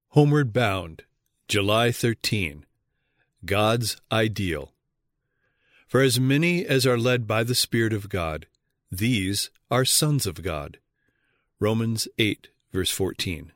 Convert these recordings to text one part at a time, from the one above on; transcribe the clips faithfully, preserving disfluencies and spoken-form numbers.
Homeward Bound, July thirteenth. God's Ideal. For as many as are led by the Spirit of God, these are sons of God. Romans eight, verse fourteen.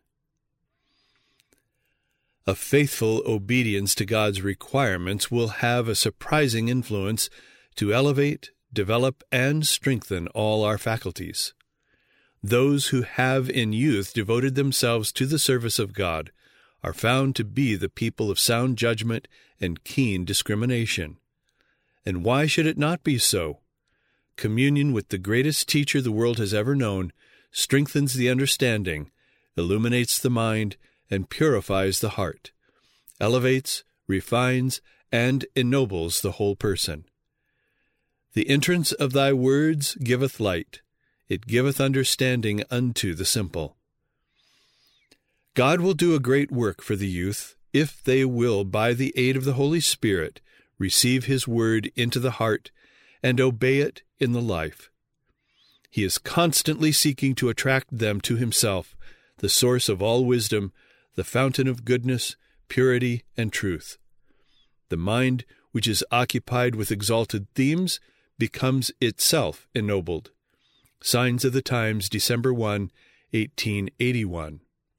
A faithful obedience to God's requirements will have a surprising influence to elevate, develop, and strengthen all our faculties. Those who have in youth devoted themselves to the service of God are found to be the people of sound judgment and keen discrimination. And why should it not be so? Communion with the greatest teacher the world has ever known strengthens the understanding, illuminates the mind, and purifies the heart, elevates, refines, and ennobles the whole person. The entrance of thy words giveth light, it giveth understanding unto the simple. God will do a great work for the youth if they will, by the aid of the Holy Spirit, receive His word into the heart and obey it in the life. He is constantly seeking to attract them to Himself, the source of all wisdom, the fountain of goodness, purity, and truth. The mind, which is occupied with exalted themes, becomes itself ennobled. Signs of the Times, December first, eighteen eighty-one.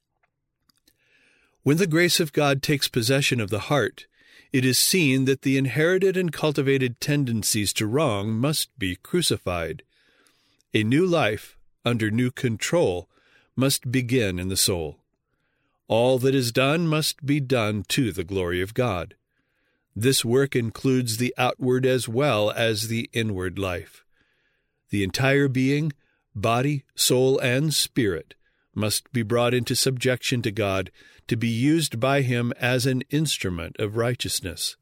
When the grace of God takes possession of the heart, it is seen that the inherited and cultivated tendencies to wrong must be crucified. A new life, under new control, must begin in the soul. All that is done must be done to the glory of God. This work includes the outward as well as the inward life. The entire being, body, soul, and spirit, must be brought into subjection to God to be used by Him as an instrument of righteousness.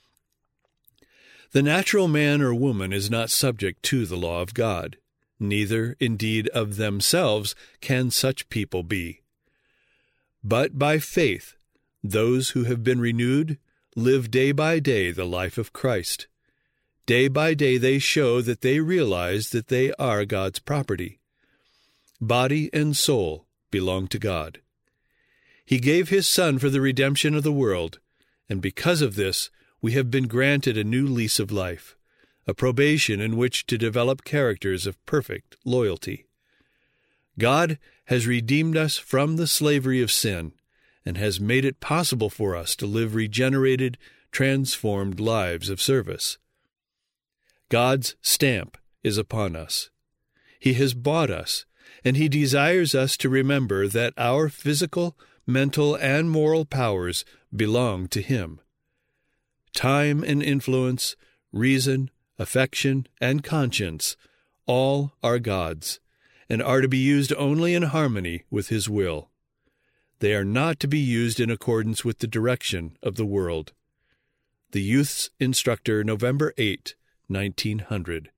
The natural man or woman is not subject to the law of God. Neither, indeed, of themselves can such people be. But by faith, those who have been renewed live day by day the life of Christ. Day by day they show that they realize that they are God's property. Body and soul belong to God. He gave His Son for the redemption of the world, and because of this, we have been granted a new lease of life, a probation in which to develop characters of perfect loyalty. God has redeemed us from the slavery of sin and has made it possible for us to live regenerated, transformed lives of service. God's stamp is upon us. He has bought us, and He desires us to remember that our physical, mental, and moral powers belong to Him. Time and influence, reason, affection, and conscience, all are God's, and are to be used only in harmony with His will. They are not to be used in accordance with the direction of the world. The Youth's Instructor, November eighth, nineteen hundred.